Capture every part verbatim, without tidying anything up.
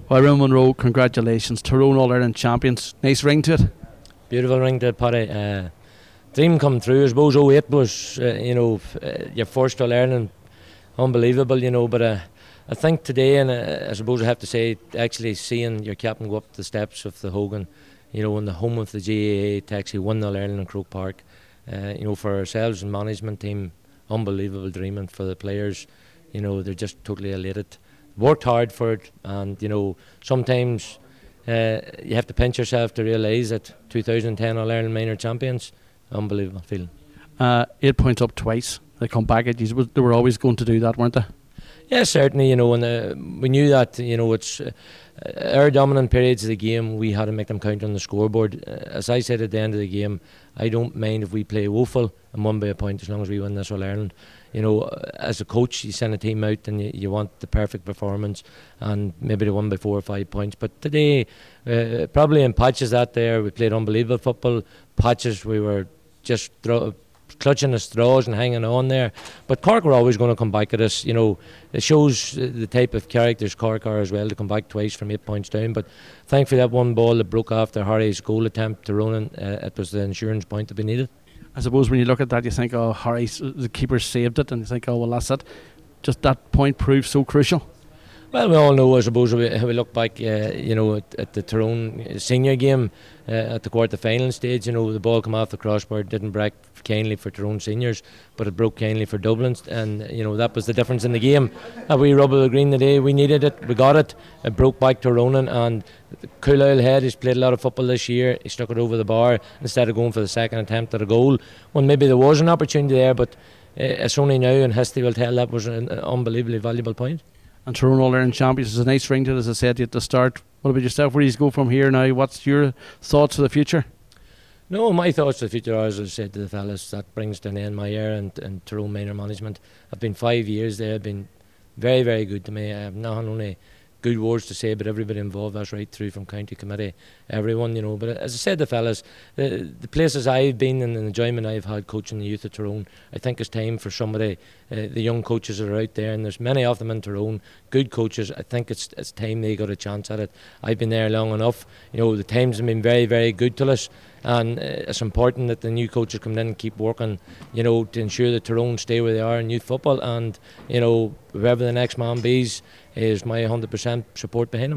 Well, Aaron Monroe, congratulations. Tyrone All-Ireland champions. Nice ring to it. Beautiful ring to it, Paddy. Uh, dream come true. I suppose oh eight was, uh, you know, uh, your first All-Ireland. Unbelievable, you know. But uh, I think today, and uh, I suppose I have to say, actually seeing your captain go up the steps of the Hogan, you know, in the home of the G A A to actually win the All-Ireland in Croke Park, uh, you know, for ourselves and management team, unbelievable dream, and for the players, you know, they're just totally elated. Worked hard for it, and you know, sometimes uh, you have to pinch yourself to realise that two thousand ten All-Ireland minor champions, unbelievable feeling. Uh, eight points up twice. They come back at you. They were always going to do that, weren't they? Yeah, certainly. You know, and uh, we knew that. You know, it's uh, our dominant periods of the game. We had to make them count on the scoreboard. Uh, as I said at the end of the game, I don't mind if we play woeful and won by a point as long as we win this All-Ireland. You know, as a coach, you send a team out and you, you want the perfect performance, and maybe they won by four or five points. But today, uh, probably in patches that there, we played unbelievable football. Patches we were just throw, clutching the straws and hanging on there. But Cork were always going to come back at us. You know, it shows the type of characters Cork are as well, to come back twice from eight points down. But thankfully, that one ball that broke after Harry's goal attempt to Ronan, uh, it was the insurance point that we needed. I suppose when you look at that, you think, oh, Harry, the keeper saved it, and you think, oh, well, that's it. Just that point proved so crucial. Well, we all know, I suppose, how we, how we look back, uh, you know, at, at the Tyrone senior game, uh, at the quarter-final stage, you know, the ball came off the crossbar, didn't break kindly for Tyrone seniors, but it broke kindly for Dublin, and, you know, that was the difference in the game. Uh, we rubble green today, we needed it, we got it, it broke back to Ronan, and Coolile Head, he's played a lot of football this year, he stuck it over the bar instead of going for the second attempt at a goal, when maybe there was an opportunity there, but uh, it's only now, and history will tell, that was an unbelievably valuable point. And Tyrone All-Ireland champions is a nice ring to it, as I said at the start. What about yourself? Where do you go from here now? What's your thoughts for the future? No, my thoughts for the future are, as I said to the fellas, that brings to an end my year in, in Tyrone minor management. I've been five years there, I've been very, very good to me. I have not only good words to say, but everybody involved, that's right through from county committee, everyone, you know. But as I said to the fellas, the, the places I've been and the enjoyment I've had coaching the youth of Tyrone, I think it's time for somebody, uh, the young coaches that are out there, and there's many of them in Tyrone, good coaches. I think it's it's time they got a chance at it. I've been there long enough, you know, the times have been very, very good to us, and uh, it's important that the new coaches come in and keep working, you know, to ensure that Tyrone stay where they are in youth football, and, you know, whoever the next man be is my one hundred percent support behind him.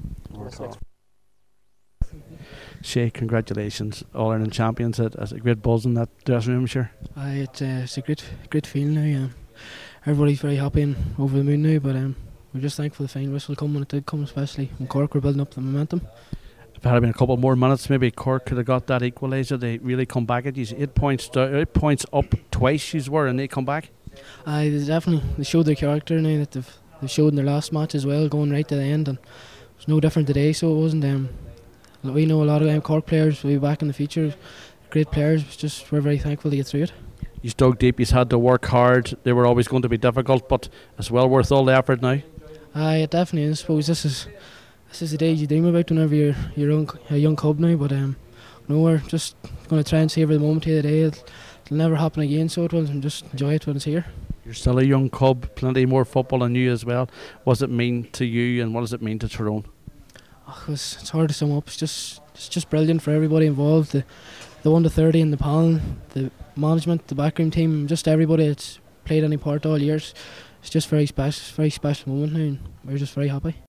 Shay, congratulations, All-Ireland champions. It's a great buzz in that dressing room, sure. Uh, it's, uh, it's a great great feeling now. Um, everybody's very happy and over the moon now, but um, we're just thankful the final whistle come when it did come, especially when Cork were building up the momentum. If it had been a couple more minutes, maybe Cork could have got that equaliser. They really come back at you. Eight points, do- eight points up twice you were, and they come back. Uh, they definitely they showed their character now that they've They showed in their last match as well, going right to the end, and it was no different today. So it wasn't. Um, we know a lot of um, Cork players will be back in the future. Great players. It's just we're very thankful to get through it. You dug deep. You had to work hard. They were always going to be difficult, but it's well worth all the effort now. Uh, it definitely is. I suppose this is this is the day you dream about whenever you're you're young, a young cub now. But um, no, we're just going to try and savour the moment here today. It'll, it'll never happen again, so it will, and just enjoy it when it's here. You're still a young cub, plenty more football than you as well. What does it mean to you, and what does it mean to Tyrone? Oh, it's, it's hard to sum up. It's just it's just brilliant for everybody involved. The the one to thirty in the panel, the management, the backroom team, just everybody that's played any part all years. It's just very special, very special moment now, and we're just very happy.